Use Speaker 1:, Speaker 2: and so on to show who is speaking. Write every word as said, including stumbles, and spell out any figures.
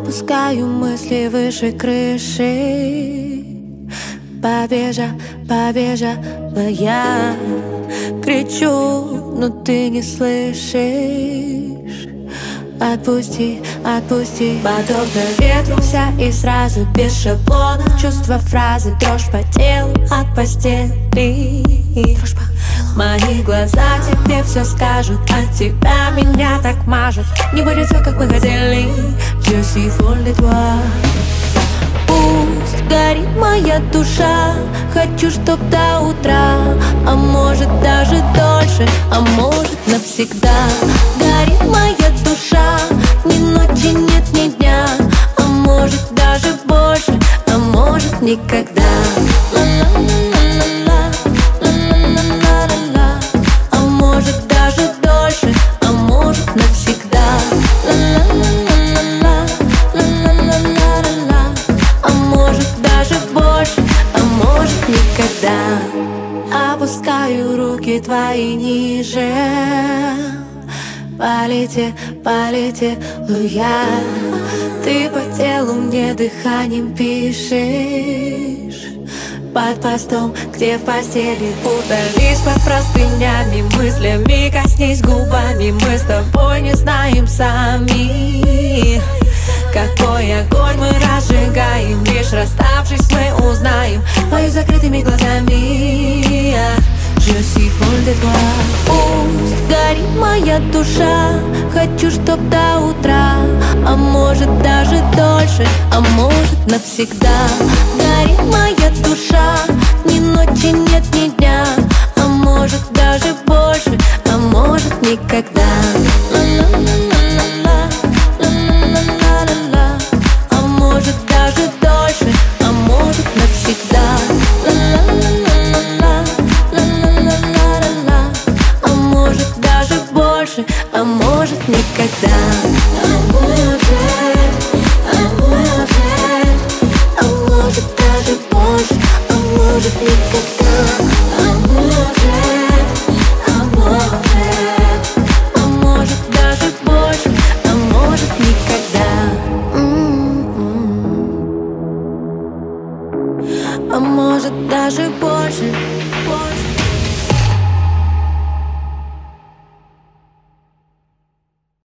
Speaker 1: Опускаю мысли выше крыши. Побежа, побежала я. Кричу, но ты не слышишь. Отпусти, отпусти. Подобно ветру вся и сразу без шаблона. Чувства, фразы, дрожь по телу от постели. Мои глаза тебе все скажут, от тебя меня так мажут. Не будет все, как мы хотели. Je suis folle de toi. Пусть горит моя душа. Хочу, чтоб до утра, а может даже дольше, а может навсегда. Горит моя душа, ни ночи нет, ни дня, а может даже больше, а может никогда. Ла-ла-ла-ла-ла, ла-ла-ла-ла-ла, а может даже дольше, а может навсегда. Ла-ла-ла-ла-ла, ла-ла-ла-ла-ла, а может даже больше, а может никогда. Опускаю руки твои ниже. Полетела, полетела я. Ты по телу мне дыханием пишешь. Под постом, где в постели. Удались под простынями, мыслями коснись губами. Мы с тобой не знаем сами, какой огонь мы разжигаем. Лишь расставшись мы узнаем. Пою закрытыми глазами. Je suis folle de toi. Пусть горит моя душа. Хочу, чтоб до утра, а может даже дольше, а может навсегда. Горит моя душа, ни ночи нет, ни дня, а может даже больше, а может никогда. Ла-ла-ла-ла-ла, ла-ла-ла-ла-ла, а может даже дольше, а может навсегда. Ла-ла-ла-ла-ла, ла-ла-ла-ла-ла, а может даже больше, а может никогда. А может, а может, а может даже больше, а может никогда. А может.